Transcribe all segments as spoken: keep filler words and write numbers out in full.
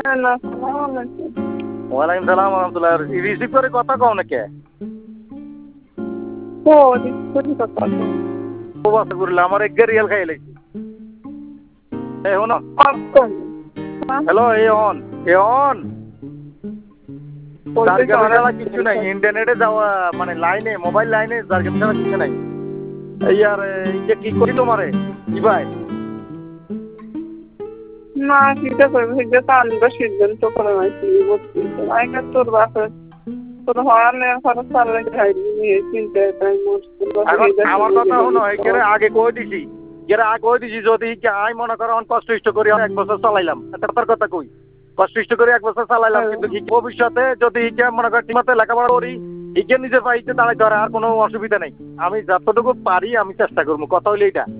ওয়ালাইকুম সালাম রহমতুল্লাহ। রিসিভ করে কথা কও না কে? ও রিসিভ করে কথা ও বাস করলে আমার এক রিয়াল খাই লাগছি। এই হনো হ্যালো এ অন এ অন জারগা ছাড়া কিছু নাই, ইন্টারনেটে যাওয়া মানে লাইনে মোবাইল লাইনে জারগা ছাড়া কিছু নাই। এই আর এই যে কি করি তোমারে কি ভাই না সেটা করবে সেটা তো আমরা সিদ্ধান্ত করে নাইছি বুঝছি আগে তোর বাসে তোর হওয়ালে খরচ চালে খাই নিয়ে চিন্তা তাই এখন আমার কথা হলো একেরে আগে কই দিছি এর আগে কই দিছি যদি কি আই মনে করো অন কষ্ট ইষ্ট করি এক বছর চালাইলাম তার কথা কই কষ্ট ইষ্ট করে এক বছর চালাইলাম কিন্তু কি ভবিষ্যতে যদি কি মনে করি ঠিকমতো লেখাপড়া করি ইকে নিজের পাইতে দাঁড়াই ধরে আর কোনো অসুবিধা নাই। আমি যতটুকু পারি আমি চেষ্টা করবো, কথা হইলো এইটা।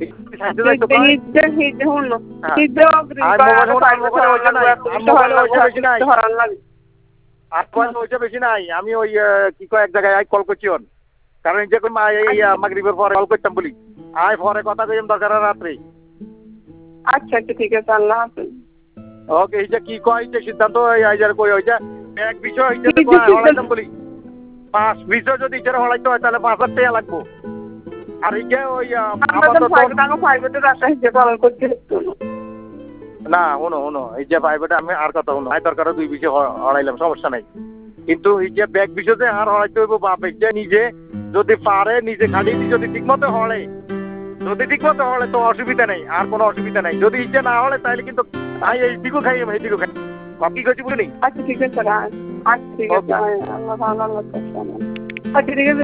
বেশি নাই আমি ওই কি কয় এক জায়গায় কল করছি কারণ যে মাগরিবের পরে কল করতাম বলি আয় পরে কথা কইম দরকার রাত্রে। আচ্ছা আচ্ছা ঠিক আছে আল্লাহ হাফেজ। ওকে এইটা কি কয় যে সিদ্ধান্ত আইজার কই হইছে এক বিষয় হইছে তো হলাইতাম বলি পাঁচ বিষয় যদি ইচ্ছা হলাইতে হয় তাহলে পাঁচ হাজার টাকা লাগবো। আর এইটা ওই না শোনো শোনো এই যে প্রাইভেটে আমি আর কথা শোনো আয় দরকার দুই বিষয় হড়াইলাম সমস্যা নাই কিন্তু এই যে ব্যাগ বিষয়তে আর হড়াইতে হইব বাপ যে নিজে যদি পারে নিজে খালি যদি ঠিকমতো হলে যদি ঠিকমতো হলে তো অসুবিধা নেই, আর কোনো অসুবিধা নাই। যদি ইচ্ছে না হলে তাহলে কিন্তু আমি এইদিকেও খাই আমি এইদিকেও খাই কপি করছি বুঝলি। আচ্ছা ঠিক আছে আচ্ছা ঠিক আছে আল্লাহ ভালো আল্লাহ আচ্ছা ঠিক আছে।